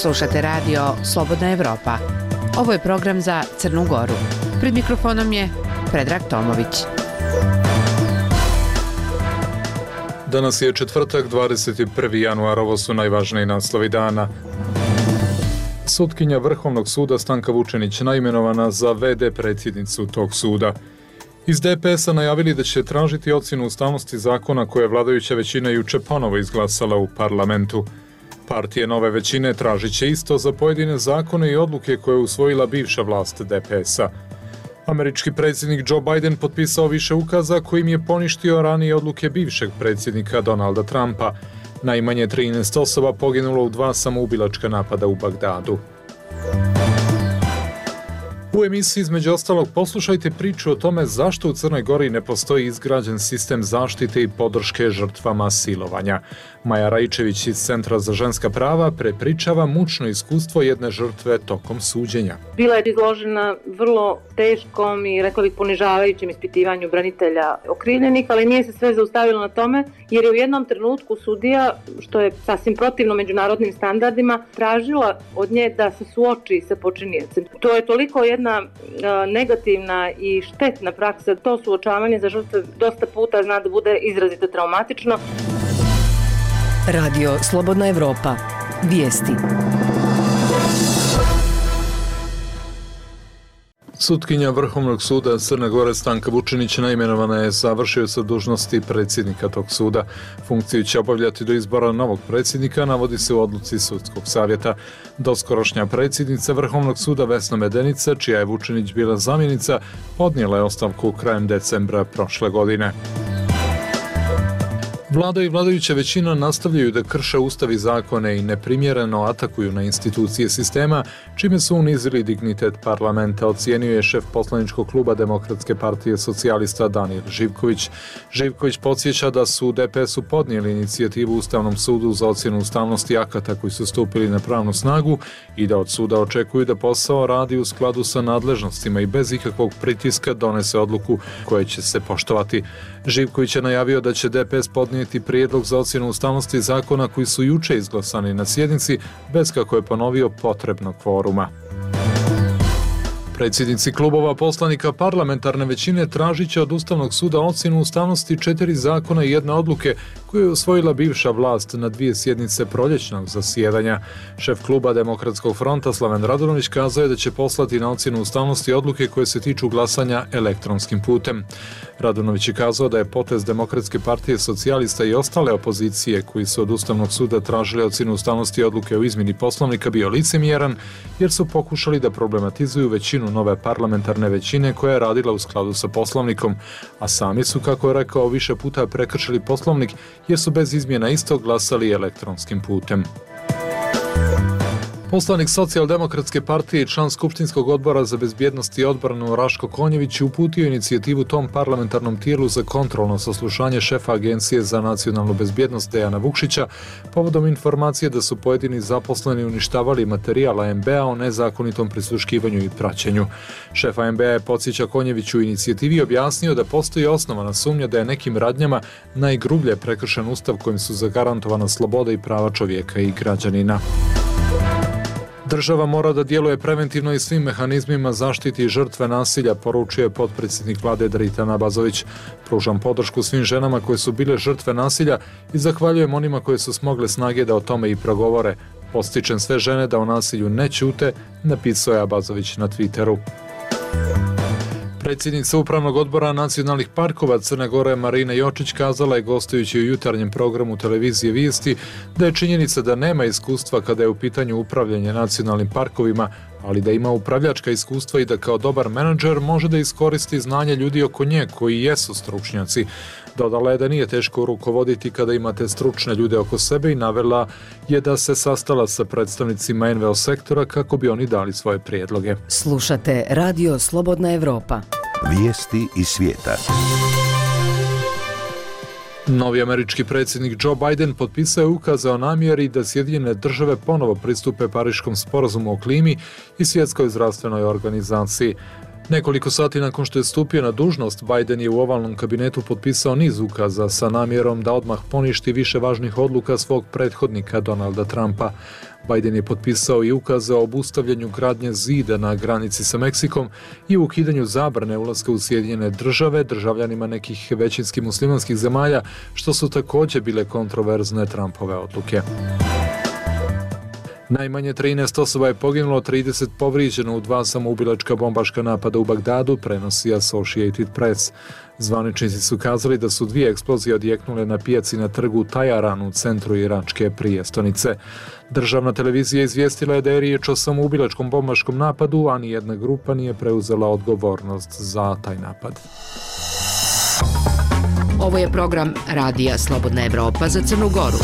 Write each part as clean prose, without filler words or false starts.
Slušate radio Slobodna Evropa. Ovo je program za Crnu Goru. Pred mikrofonom je Predrag Tomović. Danas je četvrtak, 21. januar, ovo su najvažniji naslovi dana. Sutkinja Vrhovnog suda Stanka Vučenić naimenovana za VD predsjednicu tog suda. Iz DPS-a najavili da će tražiti ocjenu ustavnosti zakona koje je vladajuća većina juče ponovo izglasala u parlamentu. Partije nove većine tražit će isto za pojedine zakone i odluke koje je usvojila bivša vlast DPS-a. Američki predsjednik Joe Biden potpisao više ukaza kojim je poništio ranije odluke bivšeg predsjednika Donalda Trumpa. Najmanje 13 osoba poginulo u 2 samoubilačka napada u Bagdadu. U emisiji između ostalog poslušajte priču o tome zašto u Crnoj Gori ne postoji izgrađen sistem zaštite i podrške žrtvama silovanja. Maja Raičević iz Centra za ženska prava prepričava mučno iskustvo jedne žrtve tokom suđenja. Bila je izložena vrlo teškom i rekla bih ponižavajućem ispitivanju branitelja okrivljenih, ali nije se sve zaustavilo na tome jer je u jednom trenutku sudija, što je sasvim protivno međunarodnim standardima, tražila od nje da se suoči sa počiniocem. To je toliko jedna negativna i štetna praksa, to suočavanje za žrtve dosta puta zna da bude izrazito traumatično. Radio Slobodna Evropa. Vijesti. Sutkinja Vrhovnog suda Crne Gore Stanka Vučenić naimenovana je za vršioca dužnosti predsjednika tog suda. Funkciju će obavljati do izbora novog predsjednika, navodi se u odluci sudskog savjeta. Doskorošnja predsjednica Vrhovnog suda Vesna Medenica, čija je Vučenić bila zamjenica, podnijela je ostavku krajem decembra prošle godine. Vlada i vladajuća većina nastavljaju da krše ustav i zakone i neprimjereno atakuju na institucije sistema, čime su unizili dignitet parlamenta, ocijenio je šef poslaničkog kluba Demokratske partije socijalista Danijel Živković. Živković podsjeća da su u DPS-u podnijeli inicijativu Ustavnom sudu za ocjenu ustavnosti akata koji su stupili na pravnu snagu i da od suda očekuju da posao radi u skladu sa nadležnostima i bez ikakvog pritiska donese odluku koje će se poštovati. Živković je najavio da će DPS podnijeti prijedlog za ocjenu ustavnosti zakona koji su juče izglasani na sjednici bez, kako je ponovio, potrebnog kvoruma. Predsjednici klubova poslanika parlamentarne većine tražit će od Ustavnog suda ocjenu ustavnosti 4 zakona i 1 odluke koju je usvojila bivša vlast na 2 sjednice proljećnog zasjedanja. Šef kluba Demokratskog fronta Slaven Radunović kazao je da će poslati na ocjenu ustavnosti odluke koje se tiču glasanja elektronskim putem. Radunović je kazao da je potez Demokratske partije socijalista i ostale opozicije koji su od Ustavnog suda tražili ocjenu ustavnosti odluke o izmjeni Poslovnika bio licemjeran jer su pokušali da problematizuju većinu nove parlamentarne većine koja je radila u skladu sa Poslovnikom, a sami su, kako je rekao, više puta prekršili Poslovnik jer su bez izmjena istog glasali elektronskim putem. Poslanik Socijaldemokratske partije i član Skupštinskog odbora za bezbjednost i odbranu Raško Konjević je uputio inicijativu tom parlamentarnom tijelu za kontrolno saslušanje šefa Agencije za nacionalnu bezbjednost Dejana Vukšića povodom informacije da su pojedini zaposleni uništavali materijal ANB-a o nezakonitom prisluškivanju i praćenju. Šef ANB-a je, podsjeća Konjević, u inicijativi objasnio da postoji osnovana sumnja da je nekim radnjama najgrublje prekršen ustav kojim su zagarantovana sloboda i prava čovjeka i građanina. Država mora da djeluje preventivno i svim mehanizmima zaštiti žrtve nasilja, poručio je potpredsjednik vlade Dritan Abazović. Pružam podršku svim ženama koje su bile žrtve nasilja i zahvaljujem onima koje su smogle snage da o tome i progovore. Postičem sve žene da o nasilju ne ćute, napisao je Abazović na Twitteru. Predsjednica Upravnog odbora nacionalnih parkova Crne Gore Marina Jočić kazala je, gostujući u jutarnjem programu televizije Vijesti, da je činjenica da nema iskustva kada je u pitanju upravljanje nacionalnim parkovima, ali da ima upravljačka iskustva i da kao dobar menadžer može da iskoristi znanje ljudi oko nje koji jesu stručnjaci. Dodala je da nije teško rukovoditi kada imate stručne ljude oko sebe i navela je da se sastala sa predstavnicima NVO sektora kako bi oni dali svoje prijedloge. Slušate Radio Slobodna Evropa. Vijesti iz svijeta. Novi američki predsjednik Joe Biden potpisao je ukaze o namjeri da Sjedinjene države ponovo pristupe Pariškom sporazumu o klimi i Svjetskoj zdravstvenoj organizaciji. Nekoliko sati nakon što je stupio na dužnost, Biden je u ovalnom kabinetu potpisao niz ukaza sa namjerom da odmah poništi više važnih odluka svog prethodnika Donalda Trumpa. Biden je potpisao i ukaze o obustavljanju gradnje zida na granici sa Meksikom i u ukidanju zabrane ulaska u Sjedinjene države državljanima nekih većinski muslimanskih zemalja, što su također bile kontroverzne Trumpove odluke. Najmanje 13 osoba je poginulo, 30 povrijeđeno u 2 samoubilačka bombaška napada u Bagdadu, prenosi Associated Press. Zvaničnici su kazali da su 2 eksplozije odjeknule na pijaci na trgu Tajaran u centru iračke prijestonice. Državna televizija izvijestila je da je riječ o samoubilačkom bombaškom napadu, a nijedna grupa nije preuzela odgovornost za taj napad. Ovo je program Radija Slobodna Evropa za Crnu Goru.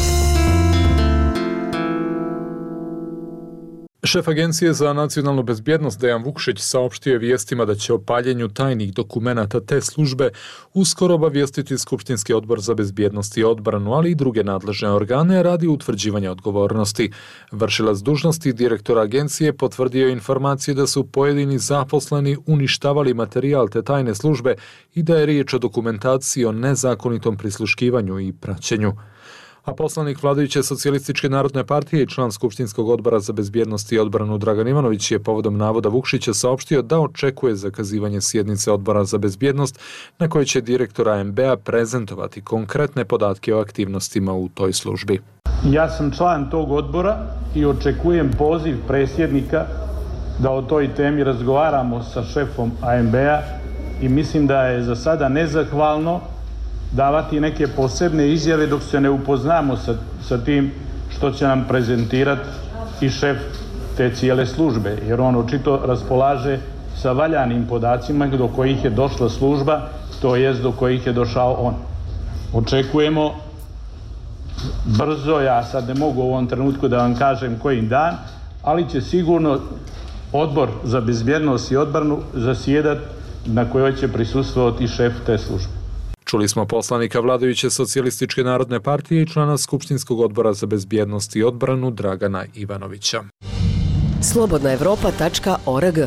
Šef Agencije za nacionalnu bezbjednost Dejan Vukšić saopštio je vijestima da će o paljenju tajnih dokumenata te službe uskoro obavijestiti Skupštinski odbor za bezbjednost i odbranu, ali i druge nadležne organe radi utvrđivanja odgovornosti. Vršilac dužnosti direktora agencije potvrdio informacije da su pojedini zaposleni uništavali materijal te tajne službe i da je riječ o dokumentaciji o nezakonitom prisluškivanju i praćenju. A poslanik vladajuće Socijalističke narodne partije i član Skupštinskog odbora za bezbjednost i odbranu Dragan Ivanović je povodom navoda Vukšića saopštio da očekuje zakazivanje sjednice odbora za bezbjednost na kojoj će direktor ANB-a prezentovati konkretne podatke o aktivnostima u toj službi. Ja sam član tog odbora i očekujem poziv predsjednika da o toj temi razgovaramo sa šefom ANB-a i mislim da je za sada nezahvalno davati neke posebne izjave dok se ne upoznamo sa tim što će nam prezentirati i šef te cijele službe, jer on očito raspolaže sa valjanim podacima do kojih je došla služba, to jest do kojih je došao on. Očekujemo brzo, ja sad ne mogu u ovom trenutku da vam kažem koji dan, ali će sigurno odbor za bezbjednost i odbranu zasjedati na kojoj će prisustvovati šef te službe. Čuli smo poslanika vladajuće Socijalističke narodne partije i člana Skupštinskog odbora za bezbjednost i odbranu Dragana Ivanovića. slobodnaevropa.org.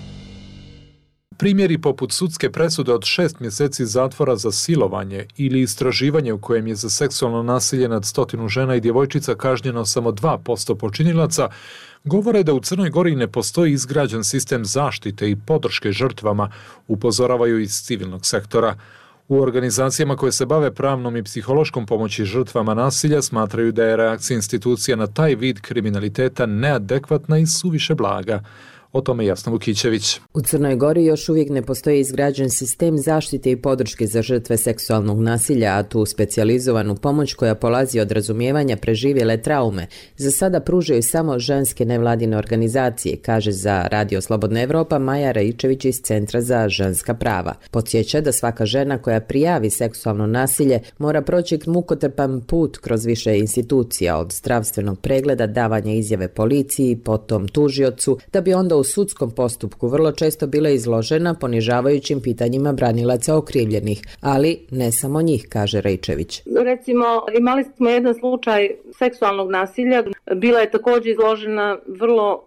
Primjeri poput sudske presude od 6 mjeseci zatvora za silovanje ili istraživanje u kojem je za seksualno nasilje nad 100 žena i djevojčica kažnjeno samo 2% počinilaca, govore da u Crnoj Gori ne postoji izgrađen sistem zaštite i podrške žrtvama, upozoravaju iz civilnog sektora. U organizacijama koje se bave pravnom i psihološkom pomoći žrtvama nasilja smatraju da je reakcija institucija na taj vid kriminaliteta neadekvatna i suviše blaga. O tome Jasna Vukićević. U Crnoj Gori još uvijek ne postoji izgrađen sistem zaštite i podrške za žrtve seksualnog nasilja, a tu specijalizovanu pomoć koja polazi od razumijevanja preživjele traume za sada pružaju samo ženske nevladine organizacije, kaže za Radio Slobodna Evropa Maja Raičević iz Centra za ženska prava. Podsjeća da svaka žena koja prijavi seksualno nasilje mora proći mukotrpan put kroz više institucija, od zdravstvenog pregleda, davanja izjave policiji, potom tužiocu, da bi onda u sudskom postupku vrlo često bila izložena ponižavajućim pitanjima branilaca okrivljenih, ali ne samo njih, kaže Raičević. Recimo, imali smo jedan slučaj seksualnog nasilja, bila je također izložena vrlo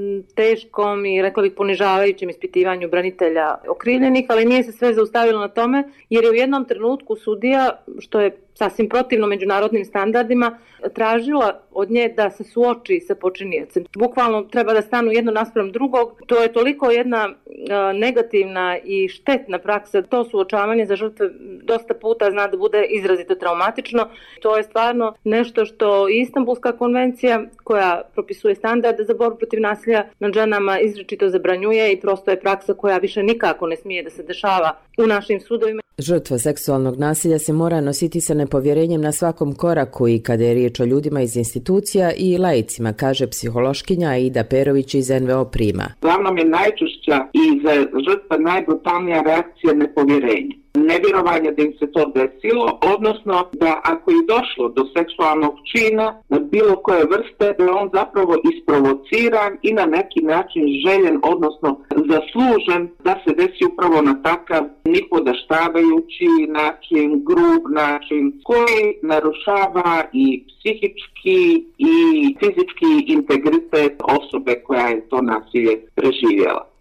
teškom i rekla bih ponižavajućem ispitivanju branitelja okrivljenih, ali nije se sve zaustavilo na tome, jer je u jednom trenutku sudija, što je sasvim protivno međunarodnim standardima, tražila od nje da se suoči sa počiniocem. Bukvalno treba da stanu jedno naspram drugog. To je toliko jedna negativna i štetna praksa. To suočavanje za žrtve dosta puta zna da bude izrazito traumatično. To je stvarno nešto što Istanbulska konvencija, koja propisuje standarde za borbu protiv nasilja nad ženama, izričito zabranjuje i prosto je praksa koja više nikako ne smije da se dešava u našim sudovima. Žrtva seksualnog nasilja se mora nositi sa nepovjerenjem na svakom koraku i kada je riječ o ljudima iz institucija i laicima, kaže psihološkinja Aida Perović iz NVO Prima. Uglavnom je najčešća i za žrtva najbrutalnija reakcija nepovjerenja. Nevjerovanje da im se to desilo, odnosno da ako je došlo do seksualnog čina na bilo koje vrste, da je on zapravo isprovociran i na neki način željen, odnosno zaslužen da se desi upravo na takav nipodaštavajući način, grub način, koji narušava i psihički i fizički integritet osobe koja je to nasilje preživjela.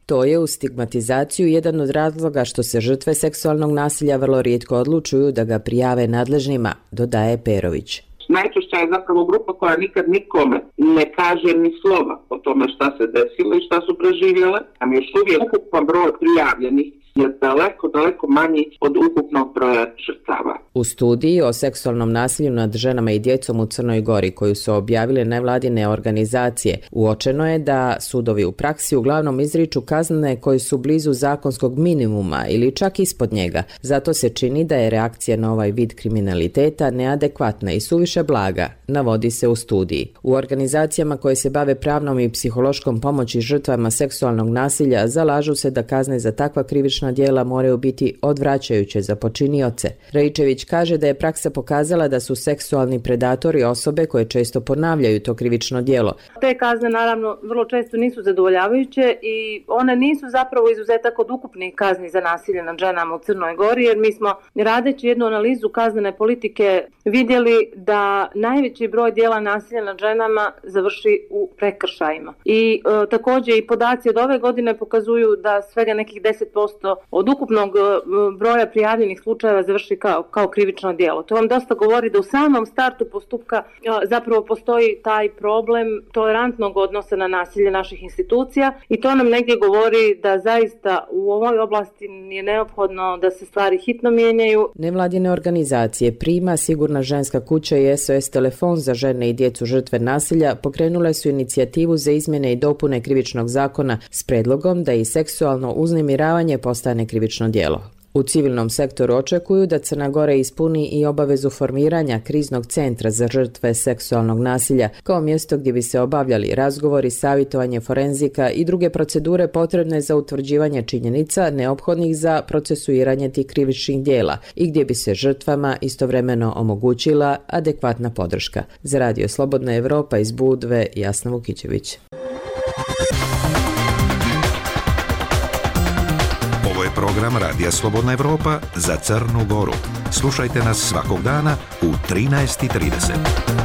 To je u stigmatizaciju jedan od razloga što se žrtve seksualnog nasilja vrlo rijetko odlučuju da ga prijave nadležnima, dodaje Perović. Najčešća je zapravo grupa koja nikad nikome ne kaže ni slova o tome šta se desilo i šta su preživjele, a još uvijek ukupan broj prijavljenih je daleko manji od ukupnog broja žrtava. U studiji o seksualnom nasilju nad ženama i djecom u Crnoj Gori, koju su objavile nevladine organizacije, uočeno je da sudovi u praksi uglavnom izriču kazne koje su blizu zakonskog minimuma ili čak ispod njega. Zato se čini da je reakcija na ovaj vid kriminaliteta neadekvatna i suviše blaga, navodi se u studiji. U organizacijama koje se bave pravnom i psihološkom pomoći žrtvama seksualnog nasilja zalažu se da kazne za takva krivična djela moraju biti odvraćajuće za počinioce. Rejčević kaže da je praksa pokazala da su seksualni predatori osobe koje često ponavljaju to krivično djelo. Te kazne naravno vrlo često nisu zadovoljavajuće i one nisu zapravo izuzetak od ukupnih kazni za nasilje nad ženama u Crnoj Gori, jer mi smo radeći jednu analizu kaznene politike vidjeli da najveći broj djela nasilja nad ženama završi u prekršajima. I također i podaci od ove godine pokazuju da svega nekih 10% od ukupnog broja prijavljenih slučajeva završi kao krivično djelo. To vam dosta govori da u samom startu postupka zapravo postoji taj problem tolerantnog odnosa na nasilje naših institucija i to nam negdje govori da zaista u ovoj oblasti je neophodno da se stvari hitno mijenjaju. Nevladine organizacije Prima, Sigurna ženska kuća i SOS telefon za žene i djecu žrtve nasilja pokrenule su inicijativu za izmjene i dopune krivičnog zakona s predlogom da i seksualno uznemiravanje postane krivično djelo. U civilnom sektoru očekuju da Crna Gora ispuni i obavezu formiranja kriznog centra za žrtve seksualnog nasilja kao mjesto gdje bi se obavljali razgovori, savjetovanje forenzika i druge procedure potrebne za utvrđivanje činjenica neophodnih za procesuiranje tih krivičnih djela i gdje bi se žrtvama istovremeno omogućila adekvatna podrška. Za Radio Slobodna Evropa iz Budve, Jasna Vukićević. Ovo je program Radija Slobodna Evropa za Crnu Goru. Slušajte nas svakog dana u 13:30.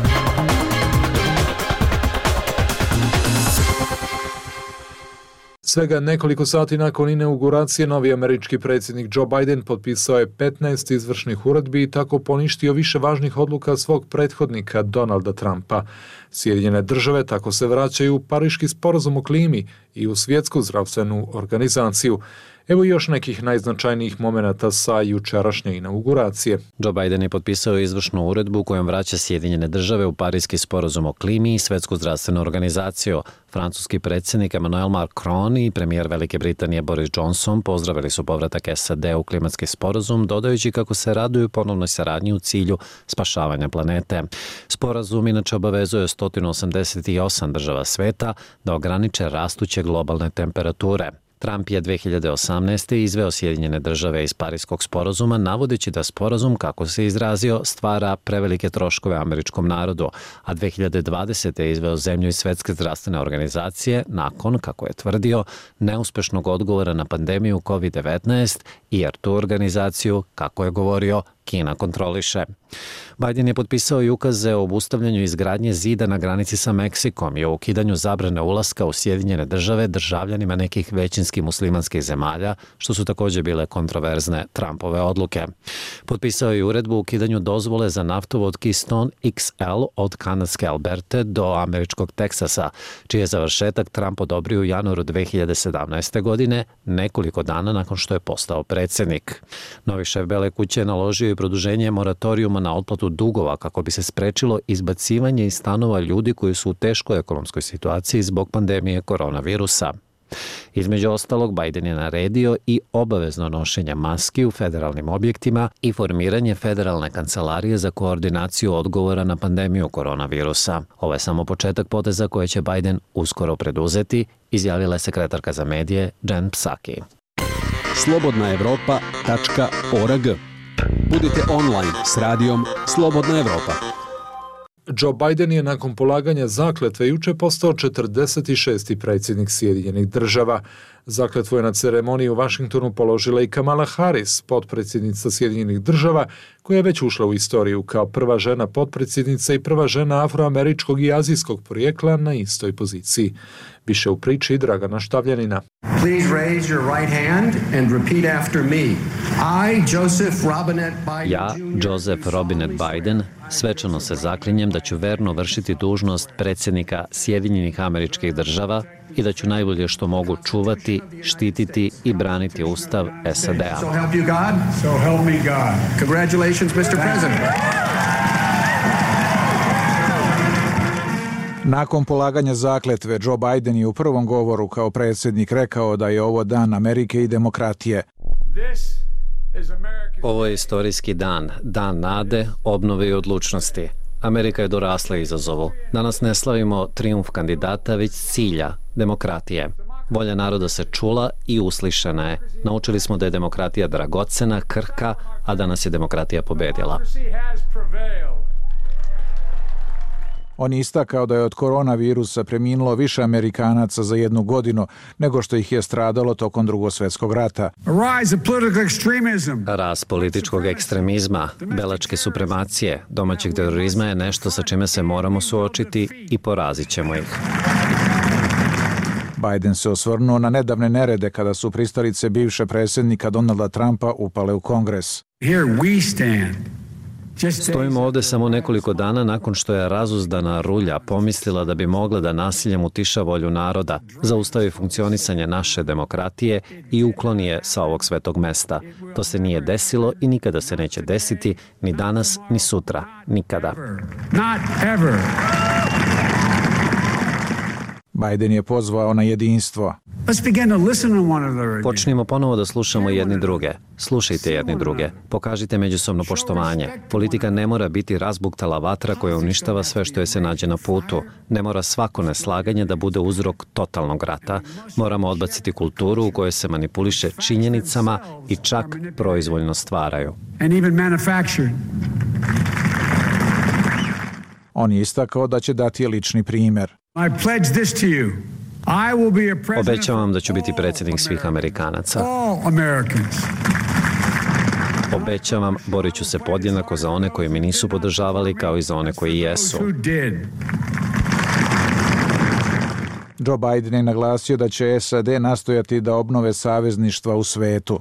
Svega nekoliko sati nakon inauguracije novi američki predsjednik Joe Biden potpisao je 15 izvršnih uredbi i tako poništio više važnih odluka svog prethodnika Donalda Trumpa. Sjedinjene države tako se vraćaju u Pariški sporazum o klimi i u Svjetsku zdravstvenu organizaciju. Evo još nekih najznačajnijih momenata sa jučerašnje inauguracije. Joe Biden je potpisao izvršnu uredbu kojom vraća Sjedinjene države u Pariški sporazum o klimi i Svjetsku zdravstvenu organizaciju. Francuski predsjednik Emmanuel Macron i premijer Velike Britanije Boris Johnson pozdravili su povratak SAD u klimatski sporazum, dodajući kako se raduju ponovnoj saradnji u cilju spašavanja planete. Sporazum inače obavezuje 188 država sveta da ograniče rastuće globalne temperature. Trump je 2018. izveo Sjedinjene države iz Pariškog sporazuma, navodeći da sporazum, kako se izrazio, stvara prevelike troškove američkom narodu, a 2020. je izveo zemlju iz Svjetske zdravstvene organizacije nakon, kako je tvrdio, neuspešnog odgovora na pandemiju COVID-19 jer tu organizaciju, kako je govorio, Kina kontroliše. Biden je potpisao i ukaze o obustavljanju izgradnje zida na granici sa Meksikom i o ukidanju zabrane ulaska u Sjedinjene države državljanima nekih većinskih muslimanskih zemalja, što su također bile kontroverzne Trumpove odluke. Potpisao je uredbu o ukidanju dozvole za naftovod Keystone XL od kanadske Alberte do američkog Teksasa, čiji je završetak Trump odobrio u januaru 2017. godine, nekoliko dana nakon što je postao predsjednik. Novi šef Bele kuće je naložio i produženje moratorijuma na otplatu dugova kako bi se sprečilo izbacivanje iz stanova ljudi koji su u teškoj ekonomskoj situaciji zbog pandemije koronavirusa. Između ostalog, Biden je naredio i obavezno nošenje maski u federalnim objektima i formiranje federalne kancelarije za koordinaciju odgovora na pandemiju koronavirusa. Ovo je samo početak poteza koje će Biden uskoro preduzeti, izjavila je sekretarka za medije Jen Psaki. slobodnaevropa.org. Budite online s radijom Slobodna Evropa. Joe Biden je nakon polaganja zakletve juče postao 46. predsjednik Sjedinjenih država. Zakletvu je na ceremoniji u Washingtonu položila i Kamala Harris, potpredsjednica Sjedinjenih država, koja je već ušla u istoriju kao prva žena potpredsjednica i prva žena afroameričkog i azijskog porijekla na istoj poziciji. Više u priči Dragana Štavljanina. Please raise your right hand and repeat after me. Ja, Joseph Robinette Biden, svečano se zaklinjem da ću verno vršiti dužnost predsjednika Sjedinjenih Američkih Država i da ću najbolje što mogu čuvati, štititi i braniti Ustav SAD-a. So help you God? So help me God. Congratulations, Mr. President. Nakon polaganja zakletve, Joe Biden je u prvom govoru kao predsjednik rekao da je ovo dan Amerike i demokratije. Ovo je istorijski dan, dan nade, obnove i odlučnosti. Amerika je dorasla izazovu. Danas ne slavimo trijumf kandidata, već cilja, demokratije. Volja naroda se čula i uslišena je. Naučili smo da je demokratija dragocena, krhka, a danas je demokratija pobedila. On je istakao da je od koronavirusa preminulo više Amerikanaca za 1 godinu nego što ih je stradalo tokom Drugog svjetskog rata. Rast političkog ekstremizma, belačke supremacije, domaćeg terorizma je nešto sa čime se moramo suočiti i porazit ćemo ih. Biden se osvrnuo na nedavne nerede kada su pristalice bivše predsjednika Donalda Trumpa upale u Kongres. Stojimo ovdje samo nekoliko dana nakon što je razuzdana rulja pomislila da bi mogla da nasiljem utiša volju naroda, zaustavi funkcionisanje naše demokratije i ukloni je sa ovog svetog mesta. To se nije desilo i nikada se neće desiti, ni danas, ni sutra. Nikada. Biden je pozvao na jedinstvo. Počnimo ponovo da slušamo jedni druge. Slušajte jedni druge. Pokažite međusobno poštovanje. Politika ne mora biti razbuktala vatra koja uništava sve što je se nađe na putu. Ne mora svako neslaganje da bude uzrok totalnog rata. Moramo odbaciti kulturu u kojoj se manipuliše činjenicama i čak proizvoljno stvaraju. On je istakao da će dati lični primjer. Obećavam da ću biti predsjednik svih Amerikanaca. Obećavam, borit ću se podjednako za one koji mi nisu podržavali kao i za one koji jesu. Joe Biden je naglasio da će SAD nastojati da obnove savezništva u svetu.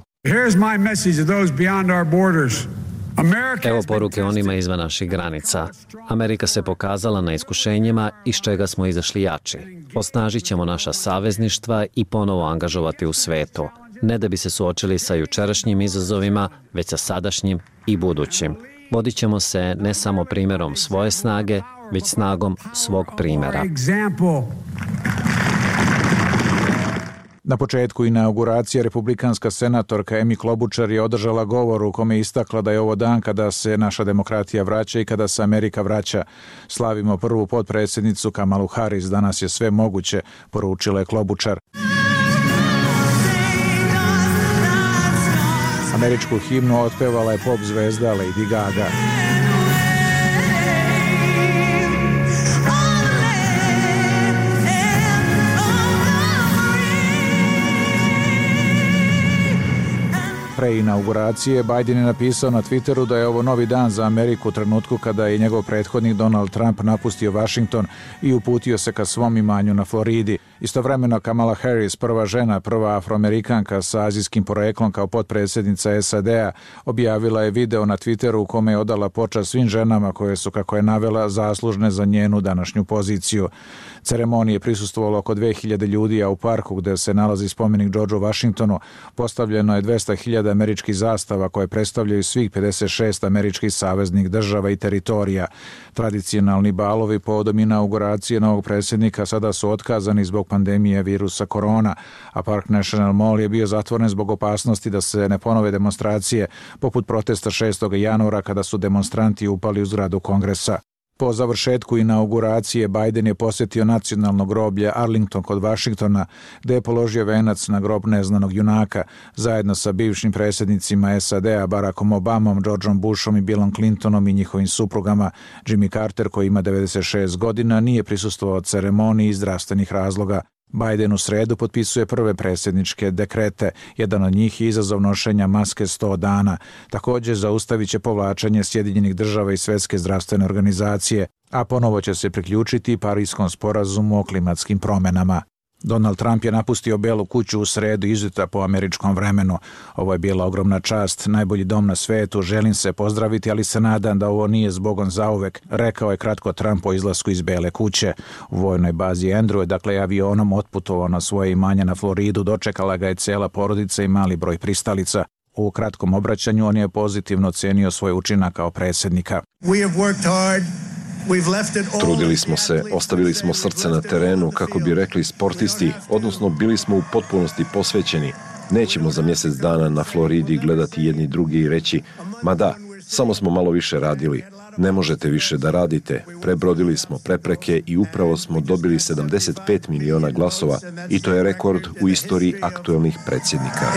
Evo poruke onima izvan naših granica. Amerika se pokazala na iskušenjima iz čega smo izašli jači. Osnažit ćemo naša savezništva i ponovo angažovati u svetu. Ne da bi se suočili sa jučerašnjim izazovima, već sa sadašnjim i budućim. Vodit ćemo se ne samo primjerom svoje snage, već snagom svog primjera. Na početku inauguracije republikanska senatorka Amy Klobuchar je održala govor u kome je istakla da je ovo dan kada se naša demokratija vraća i kada se Amerika vraća. Slavimo prvu potpredsjednicu Kamalu Harris, danas je sve moguće, poručila je Klobuchar. Američku himnu otpevala je pop zvezda Lady Gaga. Pre inauguracije, Biden je napisao na Twitteru da je ovo novi dan za Ameriku u trenutku kada je njegov prethodnik Donald Trump napustio Washington i uputio se ka svom imanju na Floridi. Istovremeno Kamala Harris, prva žena, prva afroamerikanka sa azijskim poreklom kao potpredsjednica SAD-a, objavila je video na Twitteru u kome je odala počast svim ženama koje su, kako je navela, zaslužne za njenu današnju poziciju. Ceremonije prisustvovalo oko 2000 ljudi, a u parku gde se nalazi spomenik Georgeu Washingtonu postavljeno je 200.000 američkih zastava koje predstavljaju svih 56 američkih saveznih država i teritorija. Tradicionalni balovi povodom inauguracije novog predsjednika sada su otkazani zbog pandemije virusa korona, a Park National Mall je bio zatvoren zbog opasnosti da se ne ponove demonstracije poput protesta 6. januara kada su demonstranti upali u zgradu Kongresa. Po završetku inauguracije Biden je posjetio nacionalno groblje Arlington kod Vašingtona, gde je položio venac na grob neznanog junaka, zajedno sa bivšim predsjednicima SAD-a Barackom Obamom, Georgeom Bushom i Billom Clintonom i njihovim suprugama. Jimmy Carter, koji ima 96 godina, nije prisustvovao ceremoniji iz zdravstvenih razloga. Biden u sredu potpisuje prve predsjedničke dekrete. Jedan od njih je izazov nošenja maske 100 dana. Također zaustavit će povlačenje Sjedinjenih država i Svjetske zdravstvene organizacije, a ponovo će se priključiti Parijskom sporazumu o klimatskim promjenama. Donald Trump je napustio Belu kuću u sredu izutra po američkom vremenu. Ovo je bila ogromna čast, najbolji dom na svetu, želim se pozdraviti, ali se nadam da ovo nije zbogom zauvek, rekao je kratko Trump o izlasku iz Bele kuće. U vojnoj bazi Andrew je dakle avionom otputovao na svoje imanje na Floridu, dočekala ga je cijela porodica i mali broj pristalica. U kratkom obraćanju on je pozitivno ocenio svoj učinak kao predsjednika. Trudili smo se, ostavili smo srce na terenu, kako bi rekli sportisti, odnosno bili smo u potpunosti posvećeni. Nećemo za mjesec dana na Floridi gledati jedni drugi i reći, ma da, samo smo malo više radili. Ne možete više da radite, prebrodili smo prepreke i upravo smo dobili 75 miliona glasova i to je rekord u istoriji aktuelnih predsjednika.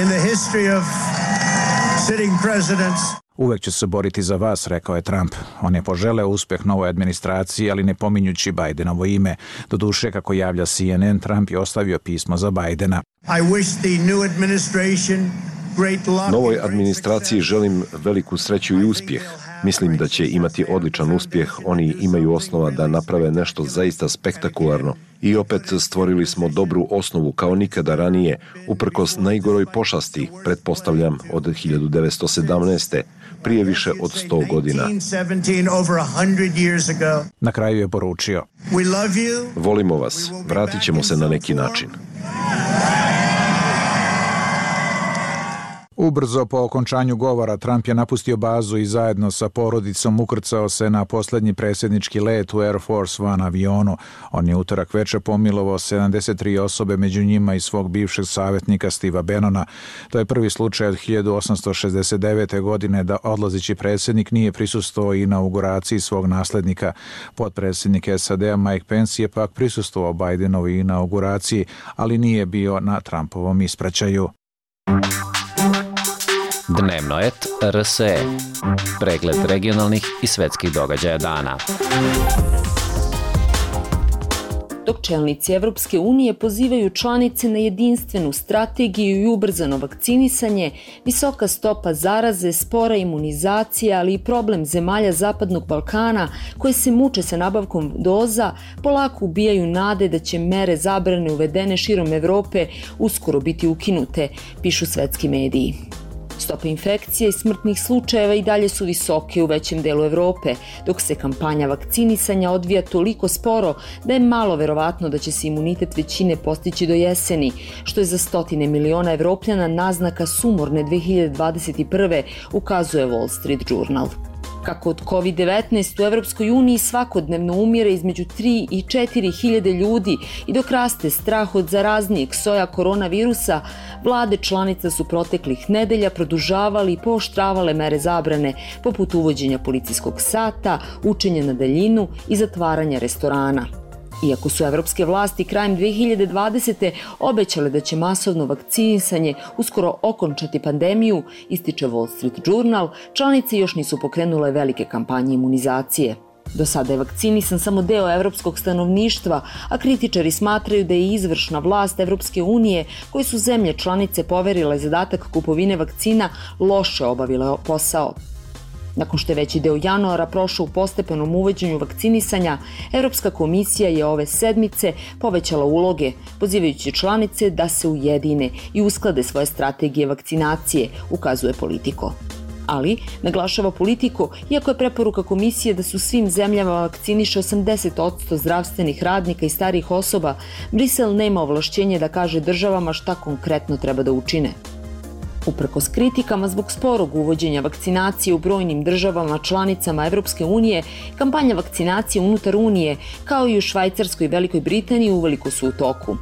Uvek ću se boriti za vas, rekao je Trump. On je poželeo uspjeh novoj administraciji, ali ne pominjući Bidenovo ime. Doduše, kako javlja CNN, Trump je ostavio pismo za Bidena. Novoj administraciji želim veliku sreću i uspjeh. Mislim da će imati odličan uspjeh, oni imaju osnova da naprave nešto zaista spektakularno. I opet stvorili smo dobru osnovu kao nikada ranije, uprkos najgoroj pošasti, pretpostavljam od 1917. prije više od 100 godina. Na kraju je poručio: volimo vas, vratit ćemo se na neki način. Ubrzo po okončanju govora Trump je napustio bazu i zajedno sa porodicom ukrcao se na posljednji predsjednički let u Air Force One avionu. On je utorak večer pomilovao 73 osobe, među njima i svog bivšeg savjetnika Steva Bannona. To je prvi slučaj od 1869. godine da odlazeći predsjednik nije prisustvovao inauguraciji svog nasljednika. Potpredsjednik SAD-a Mike Pence je pak prisustvovao Bidenovoj inauguraciji, ali nije bio na Trumpovom ispraćaju. Dnevno et RSE. Pregled regionalnih i svetskih događaja dana. Dok čelnici Evropske unije pozivaju članice na jedinstvenu strategiju i ubrzano vakcinisanje, visoka stopa zaraze, spora imunizacija, ali i problem zemalja Zapadnog Balkana koje se muče sa nabavkom doza, polako ubijaju nade da će mere zabrane uvedene širom Evrope uskoro biti ukinute, pišu svetski mediji. Stope infekcije i smrtnih slučajeva i dalje su visoke u većem delu Evrope, dok se kampanja vakcinisanja odvija toliko sporo da je malo verovatno da će se imunitet većine postići do jeseni, što je za stotine miliona Evropljana naznaka sumorne 2021. ukazuje Wall Street Journal. Kako od COVID-19 u Evropskoj uniji svakodnevno umire između 3 i 4 hiljade ljudi i dok raste strah od zaraznijeg soja koronavirusa, vlade članica su proteklih nedelja produžavali i pooštravale mere zabrane, poput uvođenja policijskog sata, učenja na daljinu i zatvaranja restorana. Iako su evropske vlasti krajem 2020. obećale da će masovno vakcinisanje uskoro okončati pandemiju, ističe Wall Street Journal, članice još nisu pokrenule velike kampanje imunizacije. Do sada je vakcinisan samo deo evropskog stanovništva, a kritičari smatraju da je izvršna vlast Evropske unije, koje su zemlje članice poverile zadatak kupovine vakcina, loše obavile posao. Nakon što je veći deo januara prošao u postepenom uvođenju vakcinisanja, Evropska komisija je ove sedmice povećala uloge, pozivajući članice da se ujedine i usklade svoje strategije vakcinacije, ukazuje Politico. Ali, naglašava Politico, iako je preporuka komisije da su svim zemljama vakciniše 80% zdravstvenih radnika i starijih osoba, Brisel nema ovlašćenje da kaže državama šta konkretno treba da učine. Uprkos kritikama zbog sporog uvođenja vakcinacije u brojnim državama članicama Evropske unije, kampanja vakcinacije unutar Unije, kao i u Švajcarskoj i Velikoj Britaniji, uveliko su u toku.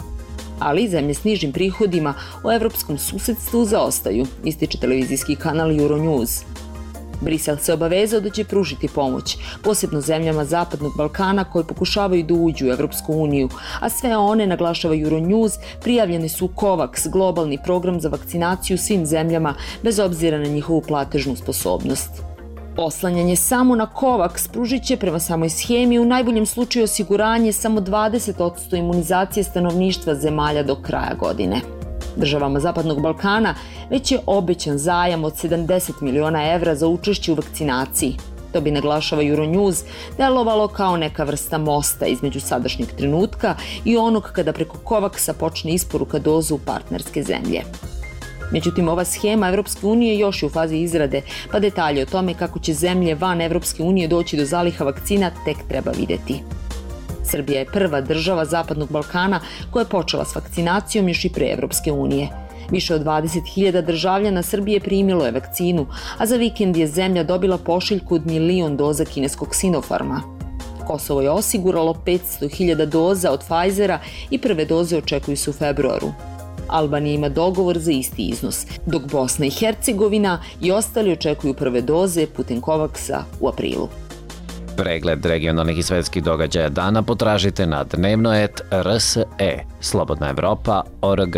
Ali zemlje s nižim prihodima u evropskom susedstvu zaostaju, ističe televizijski kanal Euronews. Brisel se obavezao da će pružiti pomoć, posebno zemljama Zapadnog Balkana koje pokušavaju da uđu u Evropsku uniju, a sve one, naglašava Euronews, prijavljene su u COVAX, globalni program za vakcinaciju svim zemljama bez obzira na njihovu platežnu sposobnost. Oslanjanje samo na COVAX pružit će prema samoj schemi u najboljem slučaju osiguranje samo 20% imunizacije stanovništva zemalja do kraja godine. Državama Zapadnog Balkana već je obećan zajam od 70 miliona evra za učešće u vakcinaciji. To bi, naglašava Euronews, delovalo kao neka vrsta mosta između sadašnjeg trenutka i onog kada preko COVAX-a počne isporuka doza u partnerske zemlje. Međutim, ova schema Evropske unije još je u fazi izrade, pa detalje o tome kako će zemlje van Evropske unije doći do zaliha vakcina tek treba videti. Srbija je prva država Zapadnog Balkana koja je počela s vakcinacijom još i pre Evropske unije. Više od 20.000 državljana Srbije primilo je vakcinu, a za vikend je zemlja dobila pošiljku od 1 milion doza kineskog Sinopharma. Kosovo je osiguralo 500.000 doza od Pfizera i prve doze očekuju se u februaru. Albanija ima dogovor za isti iznos, dok Bosna i Hercegovina i ostali očekuju prve doze putem COVAX-a u aprilu. Pregled regionalnih i svetskih događaja dana potražite na dnevno.rs.e, slobodnaevropa.org.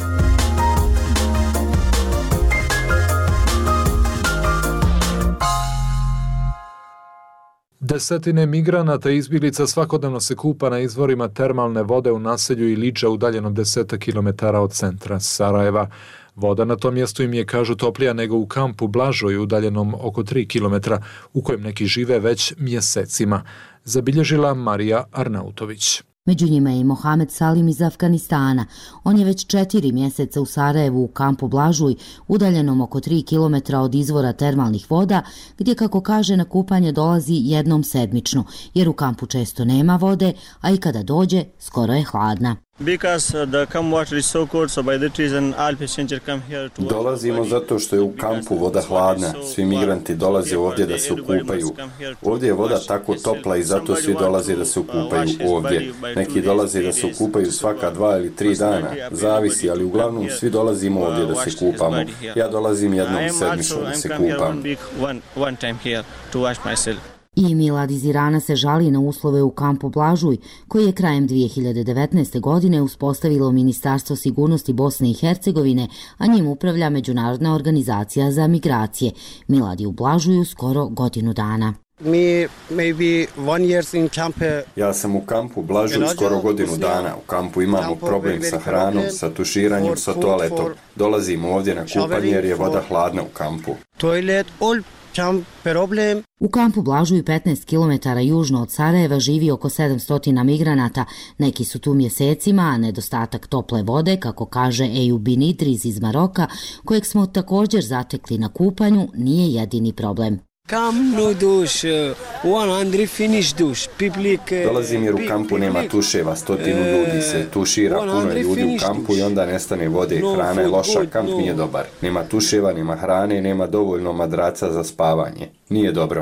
Desetine migranata i izbjeglica svakodnevno se kupa na izvorima termalne vode u naselju Iliča udaljenom 10 kilometara od centra Sarajeva. Voda na tom mjestu im je, kažu, toplija nego u kampu Blažoj udaljenom oko 3 kilometra, u kojem neki žive već mjesecima, zabilježila Marija Arnautović. Među njima je i Mohamed Salim iz Afganistana. On je već 4 mjeseca u Sarajevu u kampu Blažuj, udaljenom oko 3 kilometra od izvora termalnih voda, gdje, kako kaže, na kupanje dolazi jednom sedmično, jer u kampu često nema vode, a i kada dođe, skoro je hladna. Dolazimo zato što je u kampu voda hladna. Svi migranti dolaze ovdje da se ukupaju. Ovdje je voda tako topla i zato svi dolaze da se ukupaju ovdje. Neki dolaze da se ukupaju svaka 2 ili 3 dana. Zavisi, ali uglavnom svi dolazimo ovdje da se kupamo. Ja dolazim jednom sedmično da se kupam. I Milad iz Irana se žali na uslove u kampu Blažuj, koji je krajem 2019. godine uspostavilo Ministarstvo sigurnosti Bosne i Hercegovine, a njim upravlja Međunarodna organizacija za migracije. Milad je u Blažuju skoro godinu dana. Ja sam u kampu Blažuj skoro godinu dana. U kampu imamo problem sa hranom, sa tuširanjem, sa toaletom. Dolazimo ovdje na kupanje jer je voda hladna u kampu. U kampu Blažuj 15 km južno od Sarajeva živi oko 700 migranata. Neki su tu mjesecima, a nedostatak tople vode, kako kaže Ejubi Nidriz iz Maroka, kojeg smo također zatekli na kupanju, nije jedini problem. Dolazim jer u kampu nema tuševa, 100 ljudi se tušira, puno je ljudi u kampu i onda nestane vode, hrana je loša, kamp nije dobar. Nema tuševa, nema hrane, nema dovoljno madraca za spavanje. Nije dobro.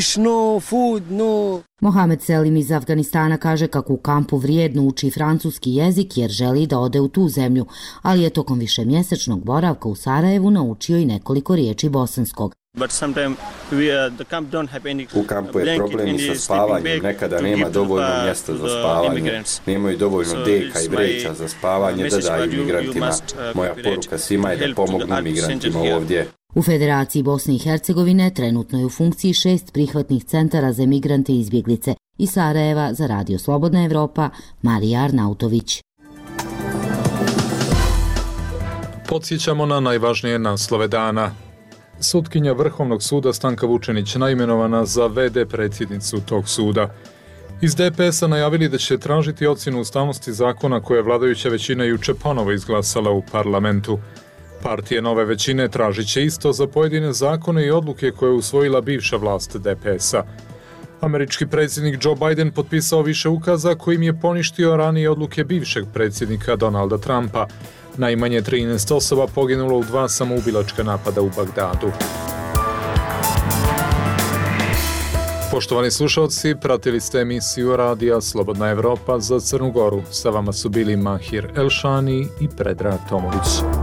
Mohamed Selim iz Afganistana kaže kako u kampu vrijedno uči francuski jezik jer želi da ode u tu zemlju, ali je tokom višemjesečnog boravka u Sarajevu naučio i nekoliko riječi bosanskog. U kampu je problem i sa spavanjem, nekada nema dovoljno mjesta za spavanje, nemaju dovoljno deka i vreća za spavanje da daju migrantima. Moja poruka svima je da pomognu migrantima ovdje. U Federaciji Bosne i Hercegovine trenutno je u funkciji 6 prihvatnih centara za migrante i izbjeglice. Iz Sarajeva za Radio Slobodna Evropa, Marija Arnautović. Podsjećamo na najvažnije naslove dana. Sutkinja Vrhovnog suda Stanka Vučenić naimenovana za VD predsjednicu tog suda. Iz DPS-a najavili da će tražiti ocjenu ustavnosti zakona koje je vladajuća većina juče ponovo izglasala u parlamentu. Partije nove većine tražit će isto za pojedine zakone i odluke koje je usvojila bivša vlast DPS-a. Američki predsjednik Joe Biden potpisao više ukaza kojim je poništio ranije odluke bivšeg predsjednika Donalda Trumpa. Najmanje 13 osoba poginulo u 2 samoubilačka napada u Bagdadu. Poštovani slušalci, pratili ste emisiju Radija Slobodna Evropa za Crnu Goru. Sa vama su bili Mahir Elšani i Predrag Tomović.